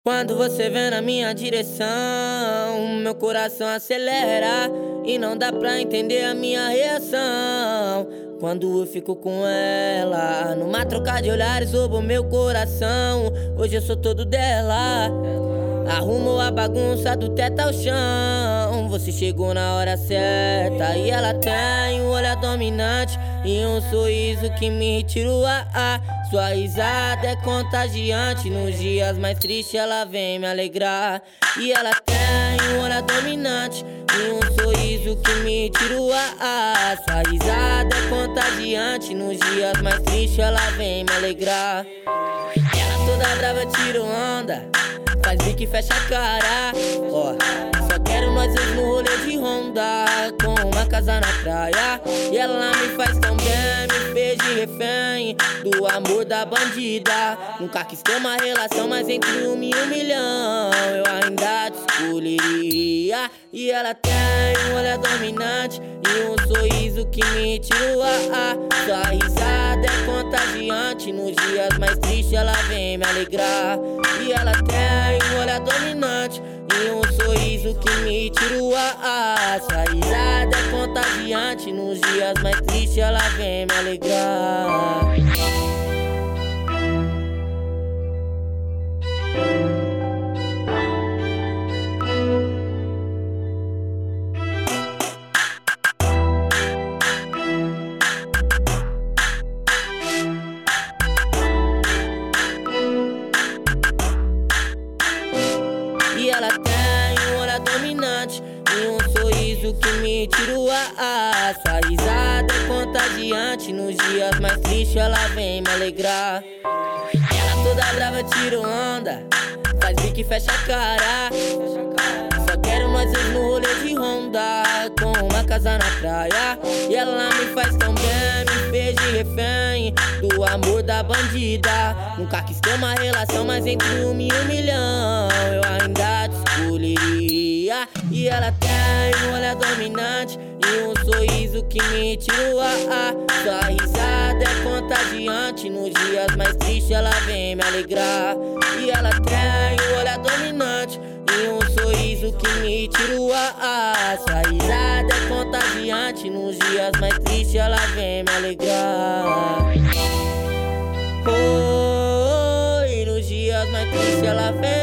Quando você vem na minha direção, meu coração acelera e não dá pra entender a minha reação. Quando eu fico com ela, numa troca de olhares roubo meu coração. Hoje eu sou todo dela, arrumo a bagunça do teto ao chão. Você chegou na hora certa e ela tem um olhar dominante e um sorriso que me tira o ar. Sua risada é contagiante, nos dias mais tristes ela vem me alegrar. E ela tem um olhar dominante e um sorriso que me tira o ar. Sua risada é contagiante, nos dias mais tristes ela vem me alegrar. Ela toda brava tira onda, faz bico e fecha a cara. Só quero nós dois no rolê de Honda, com uma casa na praia. E ela me faz tão bem, me fez de refém do amor da bandida. Nunca quis ter uma relação, mas entre 1 e 1 milhão eu ainda te escolheria. E ela tem um olhar dominante e um sorriso que me tira o ar. Sua risada é contagiante, nos dias mais tristes ela vem me alegrar. E ela tem um olhar dominante e um sorriso que me tira o ar. Sua risada é contagiante, nos dias mais tristes ela vem me alegrar. E ela tem um olhar dominante e um sorriso que me tira o ar. Sua risada é contagiante, nos dias mais tristes ela vem me alegrar. Ela toda brava tira onda, faz bico e fecha a cara. Só quero nós dois no rolê de Honda, com uma casa na praia. E ela me faz tão bem, me fez de refém do amor da bandida. Nunca quis ter uma relação, mas entre 1 e 1 milhão eu ainda te escolheria. E ela tem um olhar dominante e um sorriso que me tira o ar. Sua risada é contagiante, nos dias mais tristes ela vem me alegrar. E ela tem um olhar dominante e um sorriso que me tira o ar. Sua risada é contagiante, nos dias mais tristes ela vem me alegrar. Nos dias mais tristes ela vem